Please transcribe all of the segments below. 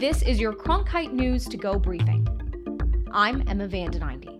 This is your Cronkite News to Go briefing. I'm Emma Vandeninde.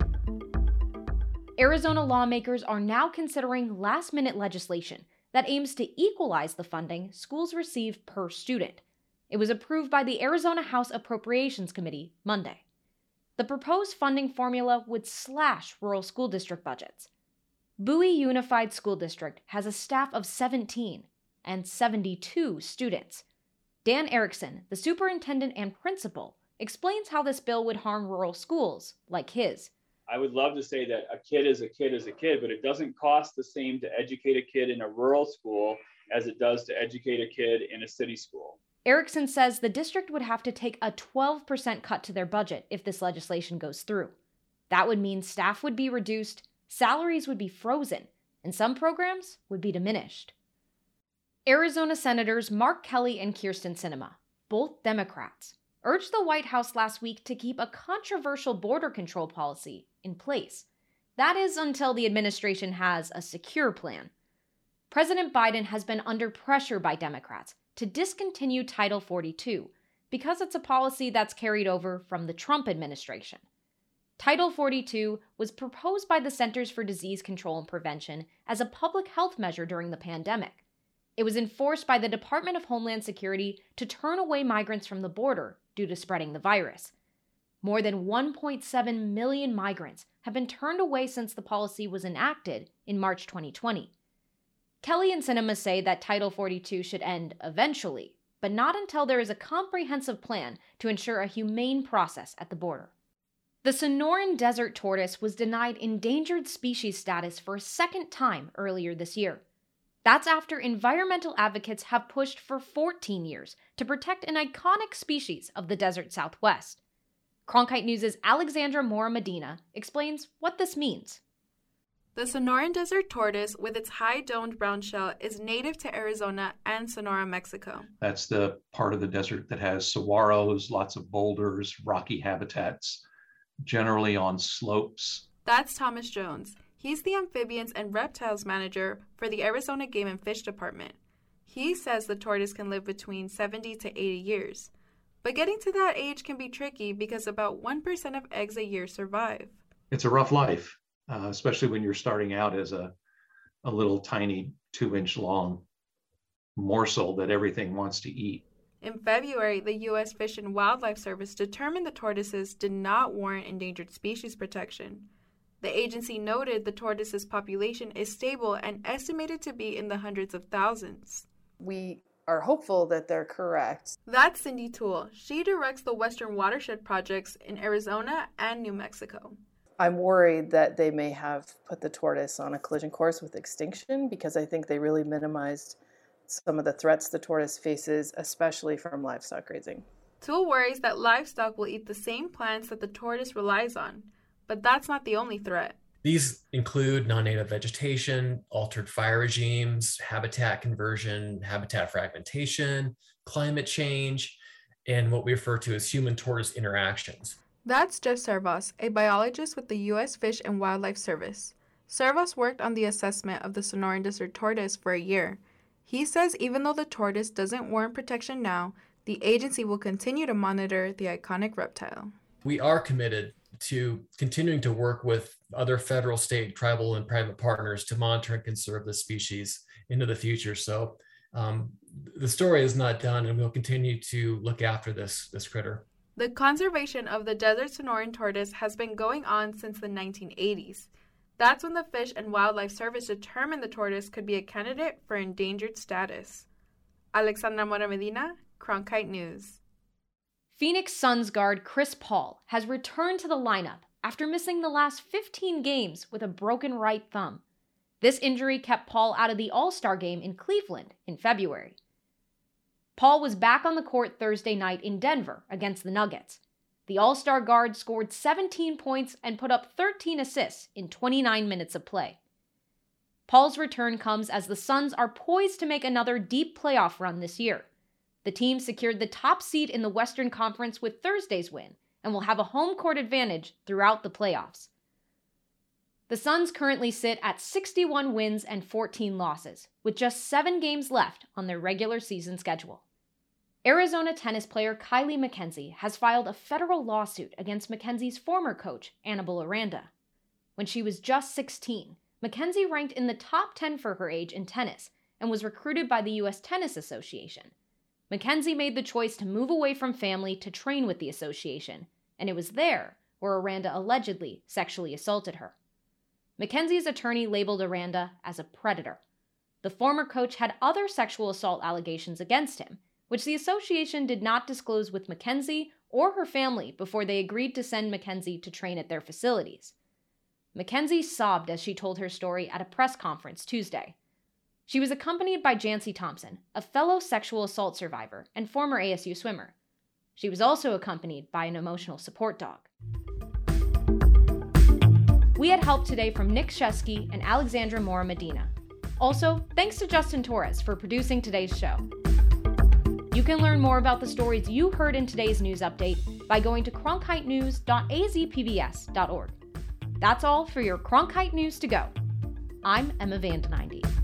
Arizona lawmakers are now considering last-minute legislation that aims to equalize the funding schools receive per student. It was approved by the Arizona House Appropriations Committee Monday. The proposed funding formula would slash rural school district budgets. Bowie Unified School District has a staff of 17 and 72 students. Dan Erickson, the superintendent and principal, explains how this bill would harm rural schools like his. I would love to say that a kid is a kid is a kid, but it doesn't cost the same to educate a kid in a rural school as it does to educate a kid in a city school. Erickson says the district would have to take a 12% cut to their budget if this legislation goes through. That would mean staff would be reduced, salaries would be frozen, and some programs would be diminished. Arizona Senators Mark Kelly and Kyrsten Sinema, both Democrats, urged the White House last week to keep a controversial border control policy in place. That is until the administration has a secure plan. President Biden has been under pressure by Democrats to discontinue Title 42 because it's a policy that's carried over from the Trump administration. Title 42 was proposed by the Centers for Disease Control and Prevention as a public health measure during the pandemic. It was enforced by the Department of Homeland Security to turn away migrants from the border due to spreading the virus. More than 1.7 million migrants have been turned away since the policy was enacted in March 2020. Kelly and Sinema say that Title 42 should end eventually, but not until there is a comprehensive plan to ensure a humane process at the border. The Sonoran desert tortoise was denied endangered species status for a second time earlier this year. That's after environmental advocates have pushed for 14 years to protect an iconic species of the desert Southwest. Cronkite News' Alexandra Mora Medina explains what this means. The Sonoran desert tortoise, with its high-domed brown shell, is native to Arizona and Sonora, Mexico. That's the part of the desert that has saguaros, lots of boulders, rocky habitats, generally on slopes. That's Thomas Jones. He's the amphibians and reptiles manager for the Arizona Game and Fish Department. He says the tortoise can live between 70 to 80 years. But getting to that age can be tricky because about 1% of eggs a year survive. It's a rough life, especially when you're starting out as a little tiny 2-inch long morsel that everything wants to eat. In February, the U.S. Fish and Wildlife Service determined the tortoises did not warrant endangered species protection. The agency noted the tortoise's population is stable and estimated to be in the hundreds of thousands. We are hopeful that they're correct. That's Cindy Toole. She directs the Western Watershed projects in Arizona and New Mexico. I'm worried that they may have put the tortoise on a collision course with extinction because I think they really minimized some of the threats the tortoise faces, especially from livestock grazing. Toole worries that livestock will eat the same plants that the tortoise relies on. But that's not the only threat. These include non-native vegetation, altered fire regimes, habitat conversion, habitat fragmentation, climate change, and what we refer to as human-tortoise interactions. That's Jeff Servos, a biologist with the U.S. Fish and Wildlife Service. Servos worked on the assessment of the Sonoran desert tortoise for a year. He says even though the tortoise doesn't warrant protection now, the agency will continue to monitor the iconic reptile. We are committed to continuing to work with other federal, state, tribal, and private partners to monitor and conserve this species into the future. So the story is not done, and we'll continue to look after this critter. The conservation of the desert Sonoran tortoise has been going on since the 1980s. That's when the Fish and Wildlife Service determined the tortoise could be a candidate for endangered status. Alexandra Mora Medina, Cronkite News. Phoenix Suns guard Chris Paul has returned to the lineup after missing the last 15 games with a broken right thumb. This injury kept Paul out of the All-Star game in Cleveland in February. Paul was back on the court Thursday night in Denver against the Nuggets. The All-Star guard scored 17 points and put up 13 assists in 29 minutes of play. Paul's return comes as the Suns are poised to make another deep playoff run this year. The team secured the top seed in the Western Conference with Thursday's win and will have a home court advantage throughout the playoffs. The Suns currently sit at 61 wins and 14 losses, with just 7 games left on their regular season schedule. Arizona tennis player Kylie McKenzie has filed a federal lawsuit against McKenzie's former coach, Annabelle Aranda. When she was just 16, McKenzie ranked in the top 10 for her age in tennis and was recruited by the U.S. Tennis Association. McKenzie made the choice to move away from family to train with the association, and it was there where Aranda allegedly sexually assaulted her. McKenzie's attorney labeled Aranda as a predator. The former coach had other sexual assault allegations against him, which the association did not disclose with McKenzie or her family before they agreed to send McKenzie to train at their facilities. McKenzie sobbed as she told her story at a press conference Tuesday. She was accompanied by Jancy Thompson, a fellow sexual assault survivor and former ASU swimmer. She was also accompanied by an emotional support dog. We had help today from Nick Shesky and Alexandra Mora Medina. Also, thanks to Justin Torres for producing today's show. You can learn more about the stories you heard in today's news update by going to cronkitenews.azpbs.org. That's all for your Cronkite News to Go. I'm Emma Van Den Einde.